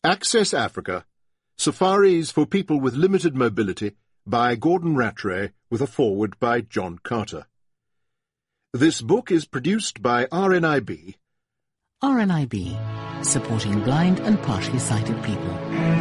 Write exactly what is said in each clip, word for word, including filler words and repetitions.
Access Africa, Safaris for People with Limited Mobility, by Gordon Rattray, with a foreword by John Carter. This book is produced by R N I B. R N I B, supporting blind and partially sighted people.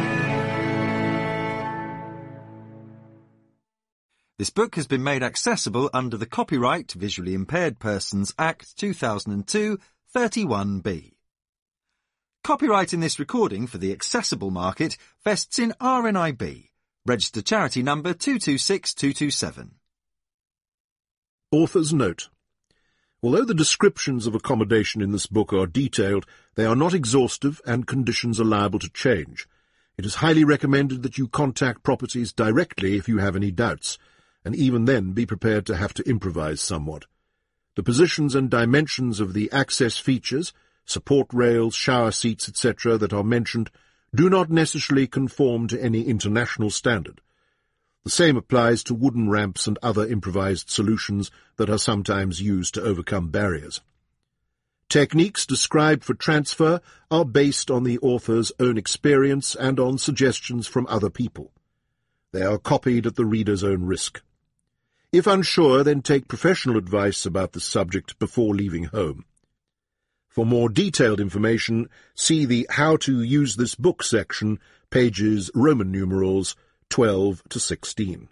This book has been made accessible under the Copyright Visually Impaired Persons Act two thousand two, thirty-one B. Copyright in this recording for the accessible market vests in R N I B, registered charity number two two six two two seven. Author's note. Although the descriptions of accommodation in this book are detailed, they are not exhaustive and conditions are liable to change. It is highly recommended that you contact properties directly if you have any doubts, and even then be prepared to have to improvise somewhat. The positions and dimensions of the access features, support rails, shower seats, et cetera that are mentioned do not necessarily conform to any international standard. The same applies to wooden ramps and other improvised solutions that are sometimes used to overcome barriers. Techniques described for transfer are based on the author's own experience and on suggestions from other people. They are copied at the reader's own risk. If unsure, then take professional advice about the subject before leaving home. For more detailed information, see the How to Use This Book section, pages Roman numerals twelve to sixteen.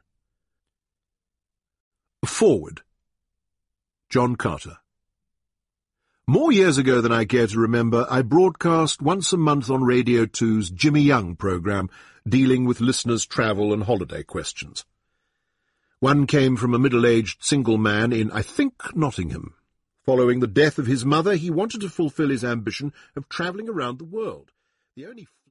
Forward. John Carter. More years ago than I care to remember, I broadcast once a month on Radio two's Jimmy Young programme, dealing with listeners' travel and holiday questions. One came from a middle-aged single man in, I think, Nottingham. Following the death of his mother, he wanted to fulfil his ambition of travelling around the world. The only